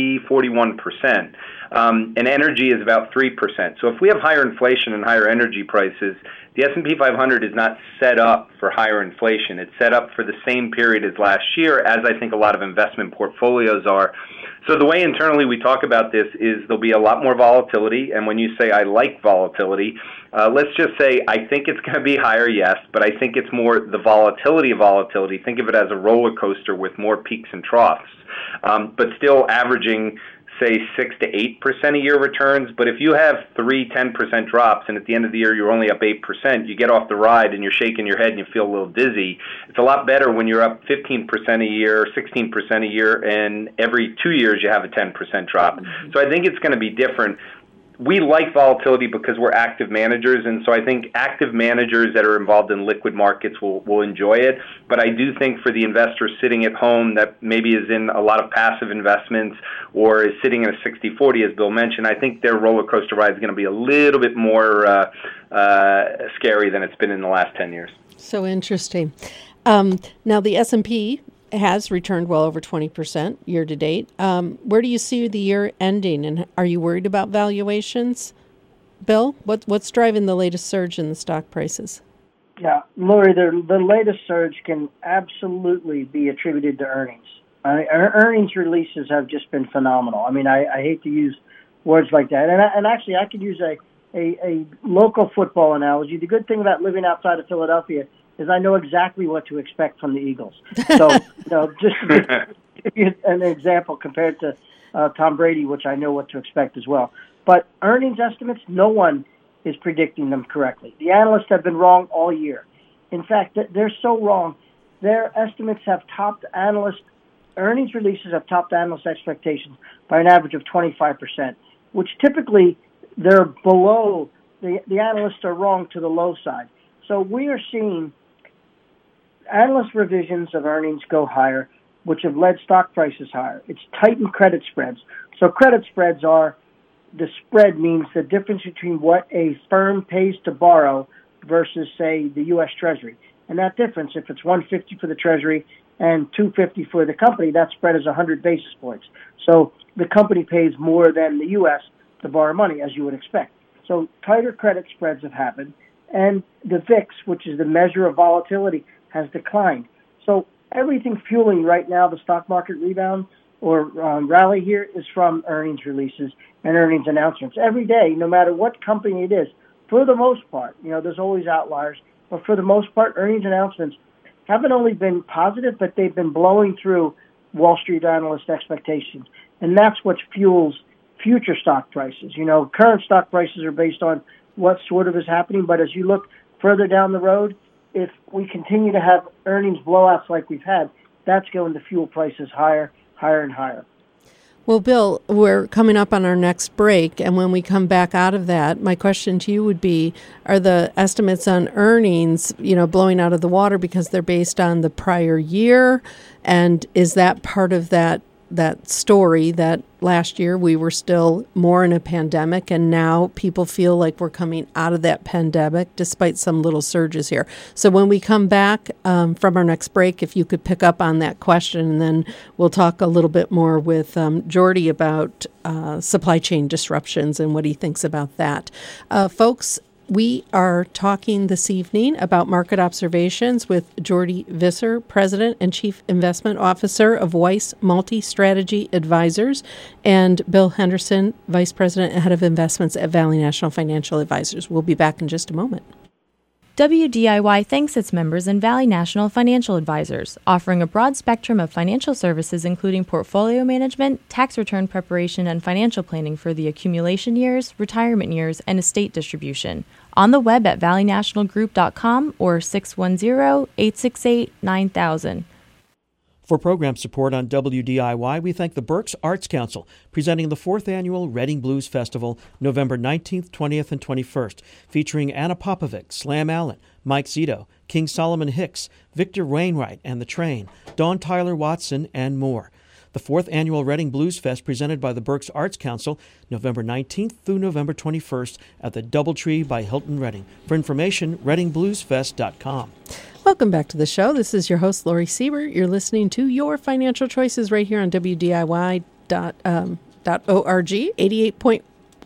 41%. And energy is about 3%. So if we have higher inflation and higher energy prices, the S&P 500 is not set up for higher inflation. It's set up for the same period as last year, as I think a lot of investment portfolios are. So the way internally we talk about this is there'll be a lot more volatility, and when you say I like volatility, let's just say I think it's going to be higher, yes, but I think it's more the volatility of volatility. Think of it as a roller coaster with more peaks and troughs, but still averaging, say, 6 to 8% a year returns. But if you have 10% drops, and at the end of the year you're only up 8%, you get off the ride and you're shaking your head and you feel a little dizzy. It's a lot better when you're up 15% a year, 16% a year, and every 2 years you have a 10% drop. Mm-hmm. So I think it's going to be different. We like volatility because we're active managers, and so I think active managers that are involved in liquid markets will enjoy it. But I do think for the investor sitting at home that maybe is in a lot of passive investments or is sitting in a 60-40, as Bill mentioned, I think their roller coaster ride is going to be a little bit more scary than it's been in the last 10 years. So interesting. Now the S&P has returned well over 20% year to date. Where do you see the year ending, and are you worried about valuations? Bill, what's driving the latest surge in the stock prices? Yeah, Lori, the latest surge can absolutely be attributed to earnings. Earnings releases have just been phenomenal. I mean, I hate to use words like that. And actually, I could use a local football analogy. The good thing about living outside of Philadelphia is I know exactly what to expect from the Eagles. So, just to give you an example compared to Tom Brady, which I know what to expect as well. But earnings estimates, no one is predicting them correctly. The analysts have been wrong all year. In fact, they're so wrong, their estimates have topped earnings releases have topped analyst expectations by an average of 25%, which typically they're below, the analysts are wrong to the low side. So we are seeing analyst revisions of earnings go higher, which have led stock prices higher. It's tightened credit spreads. So credit spreads are, the spread means the difference between what a firm pays to borrow versus, say, the U.S. Treasury. And that difference, if it's 150 for the Treasury and 250 for the company, that spread is 100 basis points. So the company pays more than the U.S. to borrow money, as you would expect. So tighter credit spreads have happened, and the VIX, which is the measure of volatility, has declined. So everything fueling right now the stock market rebound or rally here is from earnings releases and earnings announcements. Every day, no matter what company it is, for the most part, there's always outliers, but for the most part, earnings announcements haven't only been positive, but they've been blowing through Wall Street analyst expectations. And that's what fuels future stock prices. Current stock prices are based on what sort of is happening, but as you look further down the road, if we continue to have earnings blowouts like we've had, that's going to fuel prices higher and higher. Well, Bill, we're coming up on our next break, and when we come back out of that, my question to you would be, are the estimates on earnings, blowing out of the water because they're based on the prior year? And is that part of that story that last year we were still more in a pandemic, and now people feel like we're coming out of that pandemic despite some little surges here? So when we come back from our next break, if you could pick up on that question, and then we'll talk a little bit more with Jordy about supply chain disruptions and what he thinks about that. Folks, we are talking this evening about market observations with Jordy Visser, President and Chief Investment Officer of Weiss Multi-Strategy Advisors, and Bill Henderson, Vice President and Head of Investments at Valley National Financial Advisors. We'll be back in just a moment. WDIY thanks its members in Valley National Financial Advisors, offering a broad spectrum of financial services including portfolio management, tax return preparation, and financial planning for the accumulation years, retirement years, and estate distribution. On the web at valleynationalgroup.com or 610-868-9000. For program support on WDIY, we thank the Berks Arts Council, presenting the 4th Annual Reading Blues Festival, November 19th, 20th, and 21st, featuring Anna Popovic, Slam Allen, Mike Zito, King Solomon Hicks, Victor Wainwright and the Train, Dawn Tyler Watson, and more. The 4th Annual Reading Blues Fest, presented by the Berks Arts Council, November 19th through November 21st at the Doubletree by Hilton Reading. For information, readingbluesfest.com. Welcome back to the show. This is your host, Lori Siebert. You're listening to Your Financial Choices right here on WDIY.org, 88.1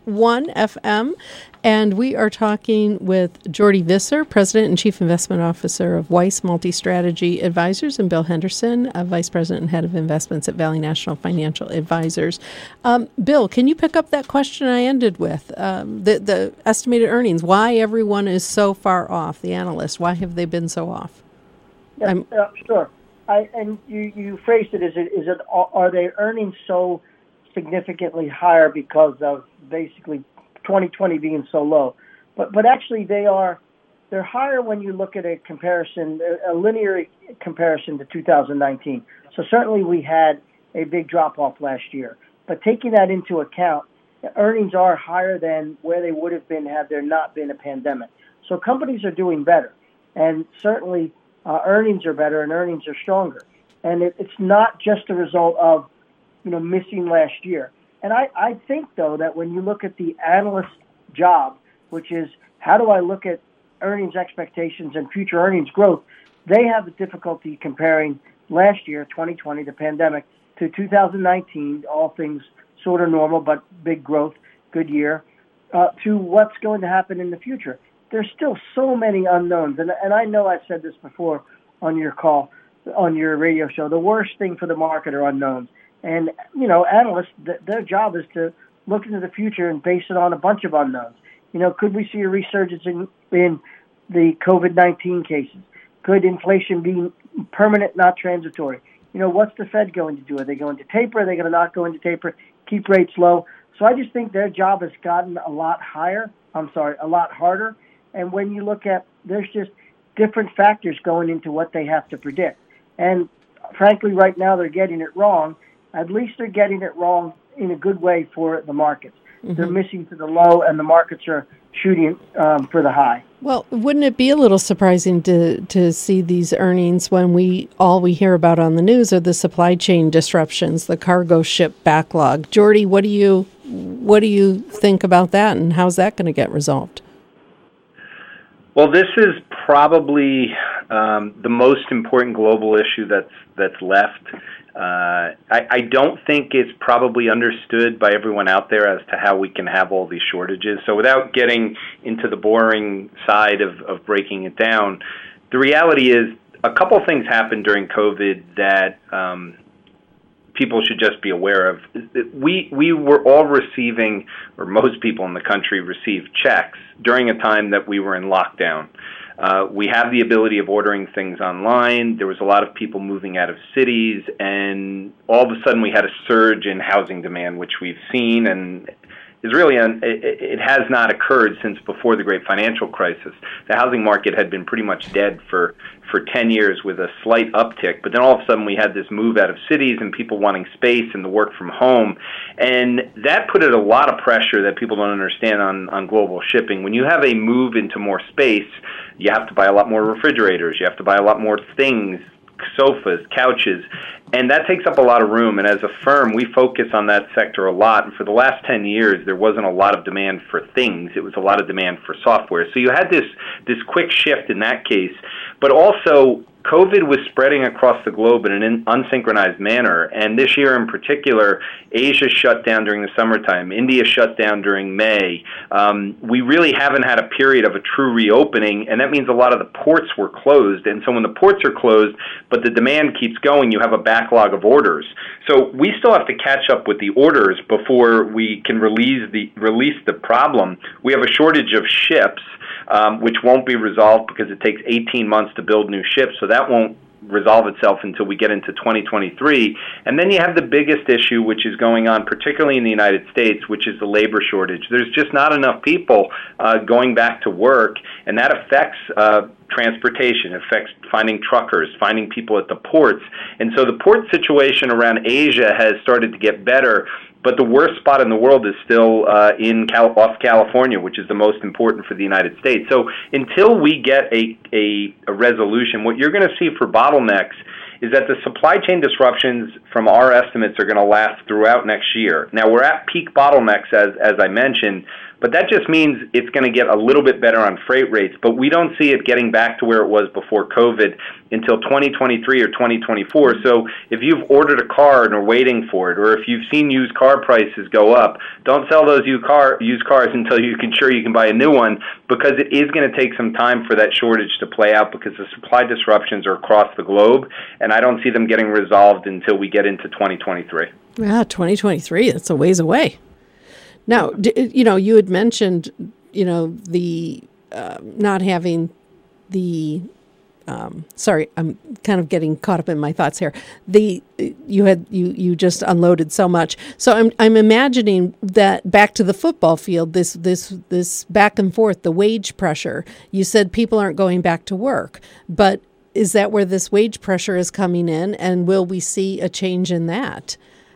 FM. And we are talking with Jordy Visser, President and Chief Investment Officer of Weiss Multi-Strategy Advisors, and Bill Henderson, Vice President and Head of Investments at Valley National Financial Advisors. Bill, can you pick up that question I ended with? The estimated earnings, why everyone is so far off, the analysts, why have they been so off? Sure. And you phrased it, are they earnings so significantly higher because of basically 2020 being so low, but actually they're higher when you look at a linear comparison to 2019. So certainly we had a big drop off last year, but taking that into account, earnings are higher than where they would have been had there not been a pandemic. So companies are doing better, and certainly earnings are better and earnings are stronger. And it's not just a result of missing last year. And I think, though, that when you look at the analyst job, which is how do I look at earnings expectations and future earnings growth, they have the difficulty comparing last year, 2020, the pandemic, to 2019, all things sort of normal, but big growth, good year, to what's going to happen in the future. There's still so many unknowns. And I know I've said this before on your call, on your radio show. The worst thing for the market are unknowns. And, analysts, their job is to look into the future and base it on a bunch of unknowns. Could we see a resurgence in the COVID-19 cases? Could inflation be permanent, not transitory? What's the Fed going to do? Are they going to taper? Are they going to not go into taper, keep rates low? So I just think their job has gotten a lot harder. And when you look at, there's just different factors going into what they have to predict. And frankly, right now they're getting it wrong. At least they're getting it wrong in a good way for the markets. Mm-hmm. They're missing to the low, and the markets are shooting for the high. Well, wouldn't it be a little surprising to see these earnings when all we hear about on the news are the supply chain disruptions, the cargo ship backlog? Jordy, what do you think about that, and how's that going to get resolved? Well, this is probably the most important global issue that's left. I don't think it's probably understood by everyone out there as to how we can have all these shortages. So without getting into the boring side of breaking it down, the reality is a couple things happened during COVID that people should just be aware of. We were all receiving, or most people in the country received checks during a time that we were in lockdown. We have the ability of ordering things online. There was a lot of people moving out of cities, and all of a sudden we had a surge in housing demand, which we've seen, and is really it has not occurred since before the great financial crisis. The housing market had been pretty much dead for 10 years with a slight uptick, but then all of a sudden we had this move out of cities and people wanting space and the work from home, and that put a lot of pressure that people don't understand on global shipping. When you have a move into more space, you have to buy a lot more refrigerators, you have to buy a lot more things, sofas, couches, and that takes up a lot of room. And as a firm, we focus on that sector a lot. And for the last 10 years, there wasn't a lot of demand for things. It was a lot of demand for software. So you had this quick shift in that case. But also, COVID was spreading across the globe in an unsynchronized manner, and this year in particular, Asia shut down during the summertime. India shut down during May. We really haven't had a period of a true reopening, and that means a lot of the ports were closed. And so when the ports are closed, but the demand keeps going, you have a backlog of orders. So we still have to catch up with the orders before we can release the problem. We have a shortage of ships, which won't be resolved because it takes 18 months to build new ships, so that won't resolve itself until we get into 2023. And then you have the biggest issue, which is going on, particularly in the United States, which is the labor shortage. There's just not enough people going back to work, and that affects transportation, affects finding truckers, finding people at the ports. And so the port situation around Asia has started to get better, but the worst spot in the world is still off California, which is the most important for the United States. So until we get a resolution, what you're going to see for bottlenecks is that the supply chain disruptions from our estimates are going to last throughout next year. Now, we're at peak bottlenecks, as I mentioned, but that just means it's going to get a little bit better on freight rates, but we don't see it getting back to where it was before COVID until 2023 or 2024. So if you've ordered a car and are waiting for it, or if you've seen used car prices go up, don't sell those used cars until you can buy a new one, because it is going to take some time for that shortage to play out, because the supply disruptions are across the globe, and I don't see them getting resolved until we get into 2023. Yeah, 2023, that's a ways away. Now, you had mentioned, the not having the. Sorry, I'm kind of getting caught up in my thoughts here. You just unloaded so much. So I'm imagining that back to the football field, this back and forth, the wage pressure. You said people aren't going back to work, but is that where this wage pressure is coming in, and will we see a change in that?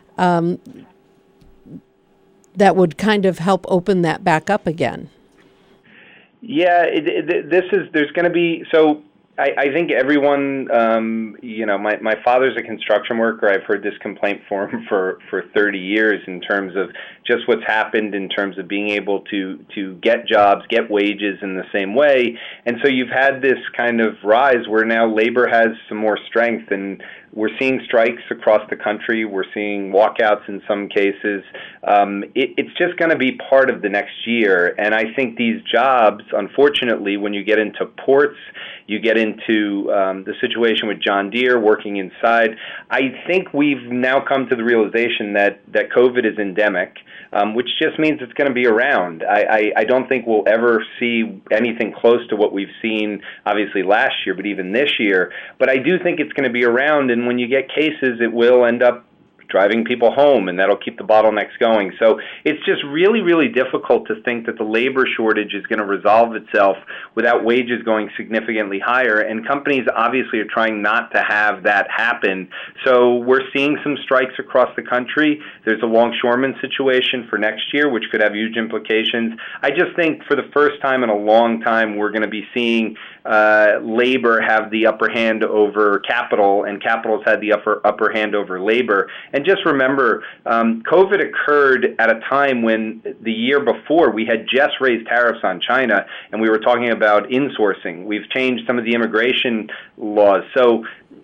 That would kind of help open that back up again. Yeah, there's going to be, so I think everyone, my father's a construction worker. I've heard this complaint for him for 30 years in terms of just what's happened in terms of being able to get jobs, get wages in the same way. And so you've had this kind of rise where now labor has some more strength, and we're seeing strikes across the country. We're seeing walkouts in some cases. It's just going to be part of the next year. And I think these jobs, unfortunately, when you get into ports, you get into the situation with John Deere working inside, I think we've now come to the realization that COVID is endemic, which just means it's going to be around. I don't think we'll ever see anything close to what we've seen, obviously, last year, but even this year. But I do think it's going to be around, and when you get cases, it will end up driving people home, and that'll keep the bottlenecks going. So it's just really, really difficult to think that the labor shortage is going to resolve itself without wages going significantly higher, and companies obviously are trying not to have that happen. So we're seeing some strikes across the country. There's a longshoreman situation for next year, which could have huge implications. I just think for the first time in a long time, we're going to be seeing labor have the upper hand over capital, and capital's had the upper hand over labor. And just remember, COVID occurred at a time when the year before we had just raised tariffs on China, and we were talking about insourcing. We've changed some of the immigration laws. So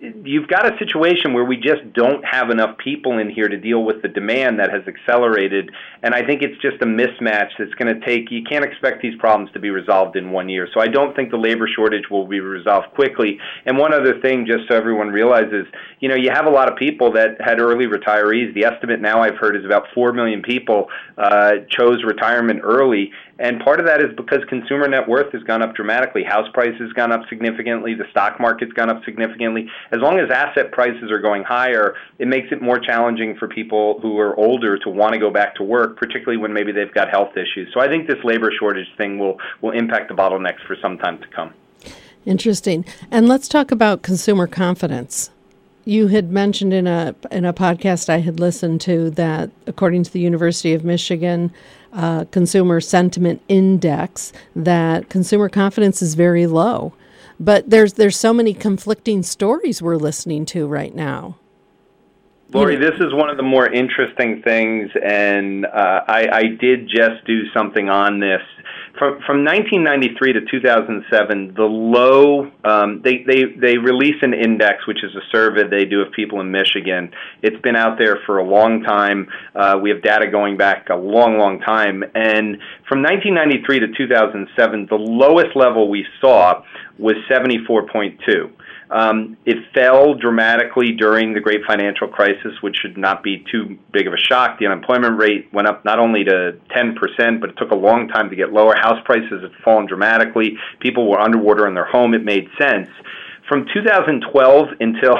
you've got a situation where we just don't have enough people in here to deal with the demand that has accelerated, and I think it's just a mismatch that's going to take, you can't expect these problems to be resolved in 1 year. So I don't think the labor shortage will be resolved quickly. And one other thing, just so everyone realizes, you have a lot of people that had early retirees. The estimate now I've heard is about 4 million people chose retirement early. And part of that is because consumer net worth has gone up dramatically. House prices have gone up significantly. The stock market's gone up significantly. As long as asset prices are going higher, it makes it more challenging for people who are older to want to go back to work, particularly when maybe they've got health issues. So I think this labor shortage thing will impact the bottlenecks for some time to come. Interesting. And let's talk about consumer confidence. You had mentioned in a podcast I had listened to that according to the University of Michigan Consumer Sentiment Index, that consumer confidence is very low. But there's so many conflicting stories we're listening to right now. Lori, this is one of the more interesting things, and I did just do something on this. From 1993 to 2007, the low, they release an index, which is a survey they do of people in Michigan. It's been out there for a long time. We have data going back a long, long time. And from 1993 to 2007, the lowest level we saw was 74.2. It fell dramatically during the Great Financial Crisis, which should not be too big of a shock. The unemployment rate went up not only to 10%, but it took a long time to get lower. House prices had fallen dramatically. People were underwater in their home. It made sense. From 2012 until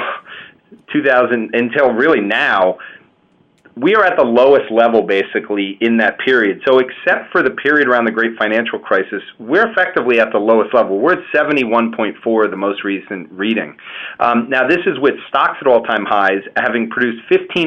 really now, we are at the lowest level, basically, in that period. So except for the period around the Great Financial Crisis, we're effectively at the lowest level. We're at 71.4, the most recent reading. Now, this is with stocks at all-time highs, having produced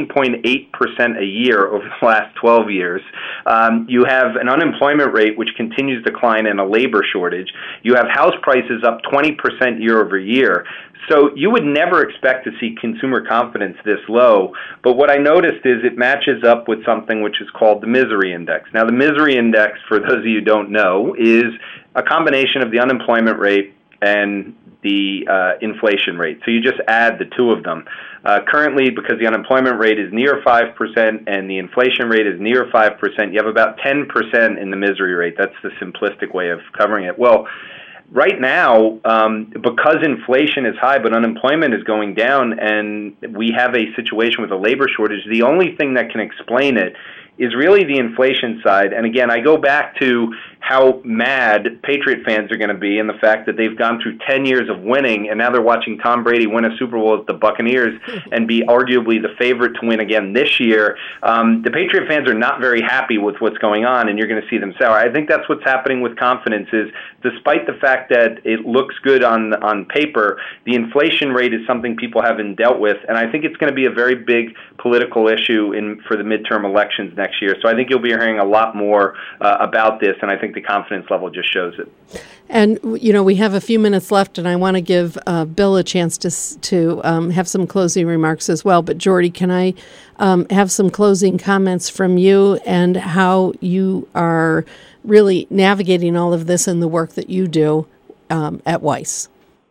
15.8% a year over the last 12 years. You have an unemployment rate which continues to decline and a labor shortage. You have house prices up 20% year over year. So you would never expect to see consumer confidence this low, but what I noticed is it matches up with something which is called the misery index. Now, the misery index, for those of you who don't know, is a combination of the unemployment rate and the inflation rate. So you just add the two of them. Currently, because the unemployment rate is near 5% and the inflation rate is near 5%, you have about 10% in the misery rate. That's the simplistic way of covering it. Well, right now, because inflation is high but unemployment is going down and we have a situation with a labor shortage, the only thing that can explain it is really the inflation side. And again, I go back to how mad Patriot fans are going to be and the fact that they've gone through 10 years of winning and now they're watching Tom Brady win a Super Bowl with the Buccaneers and be arguably the favorite to win again this year. The Patriot fans are not very happy with what's going on, and you're going to see them sour. I think that's what's happening with confidence is, despite the fact that it looks good on paper, the inflation rate is something people haven't dealt with, and I think it's going to be a very big political issue for the midterm elections next year. So I think you'll be hearing a lot more about this, and I think the confidence level just shows it. And, we have a few minutes left, and I want to give Bill a chance to have some closing remarks as well. But, Jordy, can I have some closing comments from you and how you are really navigating all of this in the work that you do at Weiss?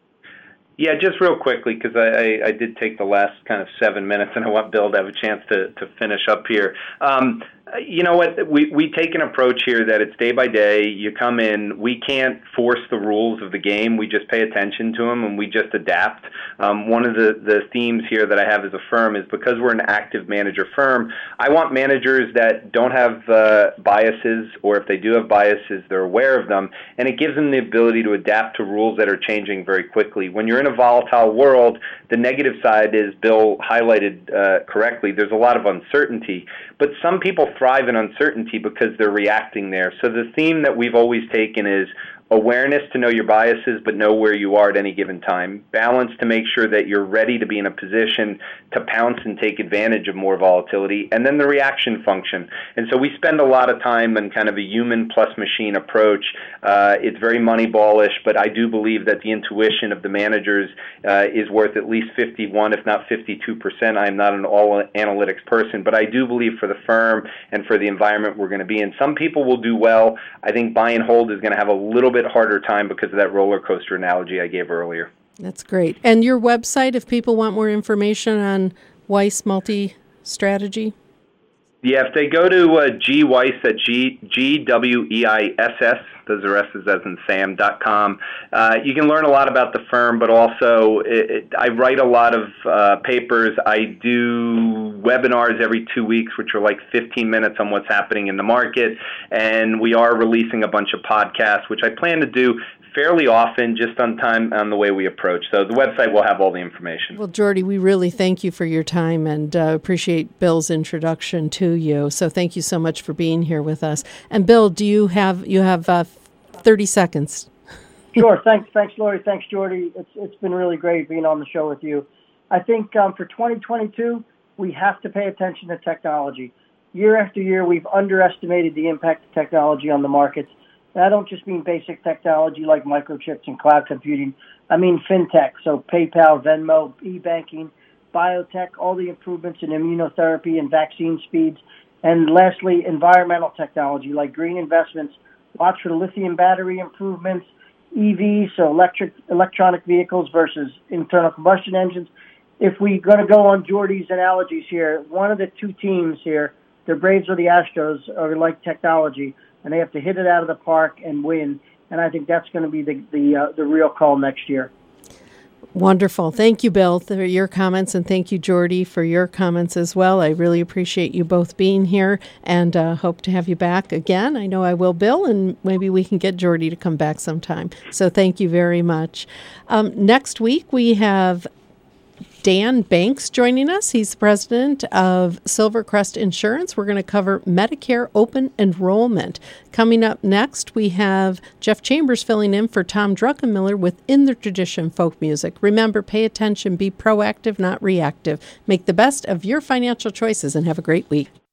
Yeah, just real quickly, because I did take the last kind of 7 minutes, and I want Bill to have a chance to finish up here. You know what? We take an approach here that it's day by day. You come in. We can't force the rules of the game. We just pay attention to them, and we just adapt. One of the themes here that I have as a firm is because we're an active manager firm, I want managers that don't have biases, or if they do have biases, they're aware of them, and it gives them the ability to adapt to rules that are changing very quickly. When you're in a volatile world, the negative side is, Bill highlighted correctly, there's a lot of uncertainty. But some people thrive in uncertainty because they're reacting there. So the theme that we've always taken is awareness to know your biases, but know where you are at any given time. Balance to make sure that you're ready to be in a position to pounce and take advantage of more volatility. And then the reaction function. And so we spend a lot of time on kind of a human plus machine approach. It's very moneyballish, but I do believe that the intuition of the managers is worth at least 51, if not 52%. I'm not an all analytics person, but I do believe for the firm and for the environment we're going to be in, some people will do well. I think buy and hold is going to have a little bit harder time because of that roller coaster analogy I gave earlier. That's great. And your website, if people want more information on Weiss Multi-Strategy? Yeah, if they go to G Weiss at GWEISS, those are S's as in Sam.com, you can learn a lot about the firm, but also I write a lot of papers. I do webinars every 2 weeks, which are like 15 minutes on what's happening in the market, and we are releasing a bunch of podcasts, which I plan to do fairly often, just on time on the way we approach. So the website will have all the information. Well, Jordy, we really thank you for your time and appreciate Bill's introduction to you. So thank you so much for being here with us. And Bill, you have 30 seconds. Sure. Thanks, Lori. Thanks, Jordy. It's been really great being on the show with you. I think for 2022, we have to pay attention to technology. Year after year, we've underestimated the impact of technology on the markets. And I don't just mean basic technology like microchips and cloud computing. I mean fintech, so PayPal, Venmo, e-banking, biotech, all the improvements in immunotherapy and vaccine speeds. And lastly, environmental technology like green investments. Watch for the lithium battery improvements, EVs, so electronic vehicles versus internal combustion engines. If we're going to go on Jordy's analogies here, one of the two teams here, the Braves or the Astros, are like technology, and they have to hit it out of the park and win. And I think that's going to be the real call next year. Wonderful. Thank you, Bill, for your comments, and thank you, Jordy, for your comments as well. I really appreciate you both being here, and hope to have you back again. I know I will, Bill, and maybe we can get Jordy to come back sometime. So thank you very much. Next week, we have Dan Banks joining us. He's the president of Silvercrest Insurance. We're going to cover Medicare open enrollment. Coming up next, we have Jeff Chambers filling in for Tom Druckenmiller with In the Tradition folk music. Remember, pay attention, be proactive, not reactive. Make the best of your financial choices, and have a great week.